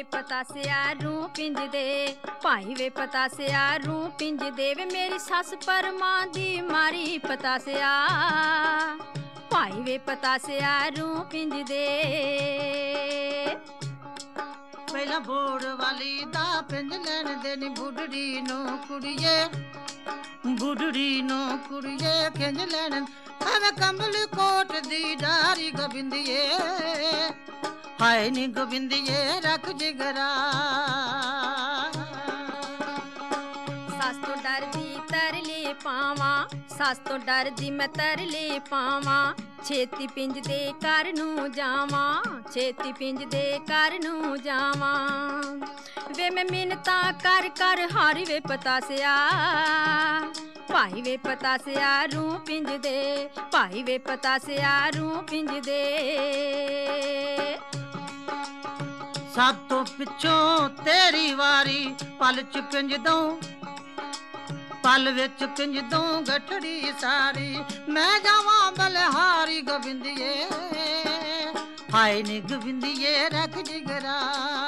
ਪਤਾਸਿਆ ਰੂ ਪਿੰਜ ਦੇ, ਭਾਈ ਵੇ ਪਤਾਸਿਆ ਰੂ ਪਿੰਜ ਦੇ ਵੇ ਮੇਰੀ ਸੱਸ ਪਰਮਾਂ ਦੀ ਮਾਰੀ ਪਤਾਸਿਆ, ਭਾਈ ਵੇ ਪਤਾਸਿਆ ਰੂ ਪਿੰਜ ਦੇ। ਪਹਿਲਾਂ ਬੋੜ ਵਾਲੀ ਦਾ ਪਿੰਜ ਲੈਣ ਦੇ ਨੀ ਬੁੱਢੜੀ ਨੂੰ ਕੁੜੀਏ, ਬੁੱਢੜੀ ਨੂੰ ਕੁੜੀਏ ਖਿੰਜ ਲੈਣ ਐਵੇਂ ਕੰਬਲ ਕੋਟ ਦੀ ਡਾਰੀ ਗੋਬਿੰਦੀਏ, ਹਾਏ ਨੀ ਗੋਬਿੰਦੀਏ ਰੱਖ ਜਿਗਰਾ। ਸੱਸ ਤੋਂ ਡਰਦੀ ਤਰਲੇ ਪਾਵਾਂ, ਸੱਸ ਤੋਂ ਡਰਦੀ ਮੈਂ ਤਰਲੇ ਪਾਵਾਂ, ਛੇਤੀ ਪਿੰਜ ਦੇ ਘਰ ਨੂੰ ਜਾਵਾਂ, ਛੇਤੀ ਪਿੰਜ ਦੇ ਘਰ ਨੂੰ ਜਾਵਾਂ। ਵੇ ਮੈਂ ਮਿੰਨਤਾਂ ਕਰ ਕਰ ਹਾਰੀ ਵੇ ਪਤਾਸਿਆ, ਭਾਈ ਵੇ ਪਤਾਸਿਆ ਰੂ ਪਿੰਜ ਦੇ, ਭਾਈ ਵੇ ਪਤਾਸਿਆ ਰੂ ਪਿੰਜ ਦੇ। ਸਭ ਤੋਂ ਪਿੱਛੋਂ ਤੇਰੀ ਵਾਰੀ ਪਲ ਚ ਪਿੰਜ ਦਊਂ, ਪਲ ਵਿੱਚ ਪਿੰਜ ਦਊਂ ਗਠੜੀ ਸਾਰੀ, ਮੈਂ ਜਾਵਾਂ ਬਲਿਹਾਰੀ ਗੋਬਿੰਦੀਏ, ਹਾਏ ਨੀ ਗੋਬਿੰਦੀਏ ਰੱਖ ਜਿਗਰਾ।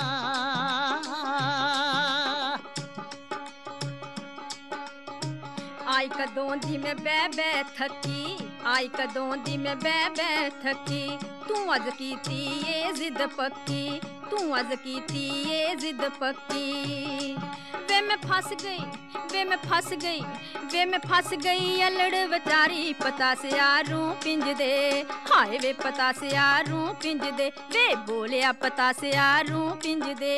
ਆਈ ਕਦੋਂ ਦੀ ਮੈਂ ਬਹਿ ਬਹਿ ਥੱਕੀ, ਆਈ ਕਦੋਂ ਦੀ ਮੈਂ ਬਹਿ ਬਹਿ ਥੱਕੀ, ਤੂੰ ਅੱਜ ਕੀਤੀ ਏ ਜ਼ਿੱਦ ਪੱਕੀ, ਤੂੰ ਅੱਜ ਕੀਤੀ ਏ ਜ਼ਿੱਦ ਪੱਕੀ। ਵੇ ਮੈਂ ਫਸ ਗਈ, ਵੇ ਮੈਂ ਫਸ ਗਈ, ਵੇ ਮੈਂ ਫਸ ਗਈ ਅਲੜ ਵਿਚਾਰੀ ਪਤਾਸਿਆ ਰੂ ਪਿੰਜ ਦੇ, ਹਾਏ ਵੇ ਪਤਾਸਿਆ ਰੂ ਪਿੰਜ ਦੇ, ਵੇ ਬੋਲਿਆ ਪਤਾਸਿਆ ਰੂ ਪਿੰਜ ਦੇ।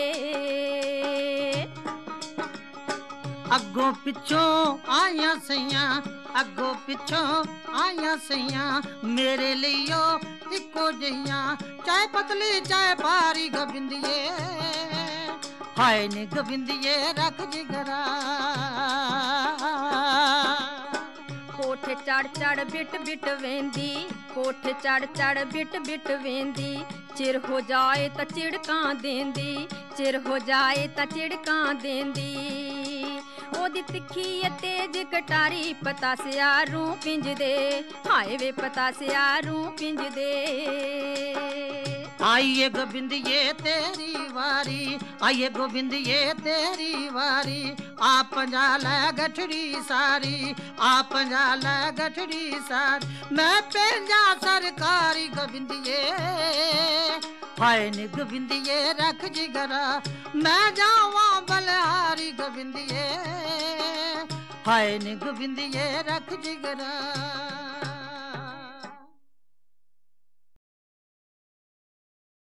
ਅੱਗੋਂ ਪਿੱਛੋਂ ਆਈਆਂ ਸਈਆਂ, ਅੱਗੋਂ ਪਿੱਛੋਂ ਆਈਆਂ ਸਈਆਂ, ਮੇਰੇ ਲਈਓ ਇੱਕੋ ਜਿਹੀਆਂ, ਚਾਹੇ ਪਤਲੀ ਚਾਹੇ ਭਾਰੀ ਗੋਬਿੰਦੀਏ, ਹਾਏ ਨੀ ਗੋਬਿੰਦੀਏ ਰੱਖ ਜਿਗਰਾ। ਕੋਠੇ ਚੜ ਚੜ ਬਿਟ ਬਿਟ ਵੇਂਦੀ, ਕੋਠੇ ਚੜ ਚੜ ਬਿਟ ਬਿਟ ਵੇਂਦੀ, ਚਿਰ ਹੋ ਜਾਏ ਤਾਂ ਝਿੜਕਾਂ ਦੇਂਦੀ, ਚਿਰ ਹੋ ਜਾਏ ਤਾਂ ਝਿੜਕਾਂ ਦੇਂਦੀ। ਉਹਦੀ ਤਿੱਖੀ ਤੇਜ ਕਟਾਰੀ ਪਤਾਸਿਆ ਰੂ ਪਿੰਜ ਦੇ, ਹਾਏ ਵੇ ਪਤਾਸਿਆ ਰੂ ਪਿੰਜ ਦੇ। ਆਈਏ ਗੋਬਿੰਦੀਏ ਤੇਰੀ ਵਾਰੀ, ਆਈਏ ਗੋਬਿੰਦੀਏ ਤੇਰੀ ਵਾਰੀ, ਆ ਪੰਜਾ ਲੈ ਗਠੜੀ ਸਾਰੀ, ਆ ਪੰਜਾ ਲੈ ਗਠੜੀ ਸਾਰੀ, ਮੈਂ ਪੰਜਾ ਸਰਕਾਰੀ ਗੋਬਿੰਦੀਏ, ਹਾਏ ਨੀ ਗੋਬਿੰਦੀਏ ਰੱਖ ਜਿਗਰਾ। ਮੈਂ ਜਾਵਾਂ ਬਲਿਹਾਰੀ ਗੋਬਿੰਦੀਏ, ਹਾਏ ਨੀ ਗੋਬਿੰਦੀਏ ਰੱਖ ਜਿਗਰਾ।